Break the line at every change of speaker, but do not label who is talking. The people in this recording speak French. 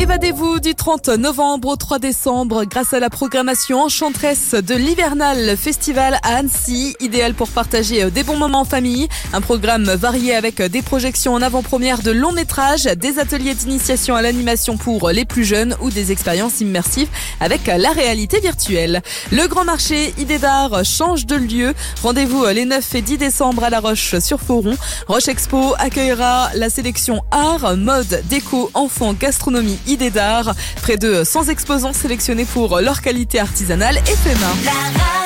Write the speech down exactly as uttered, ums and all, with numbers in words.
Évadez-vous du trente novembre au trois décembre grâce à la programmation enchanteresse de l'Hivernal Festival à Annecy, idéal pour partager des bons moments en famille. Un programme varié avec des projections en avant-première de longs métrages, des ateliers d'initiation à l'animation pour les plus jeunes ou des expériences immersives avec la réalité virtuelle. Le grand marché Idées d'art change de lieu. Rendez-vous les neuf et dix décembre à La Roche-sur-Foron. Roche Expo accueillera la sélection art, mode, déco, enfants, gastronomie, idées d'art. Près de cent exposants sélectionnés pour leur qualité artisanale et fait main.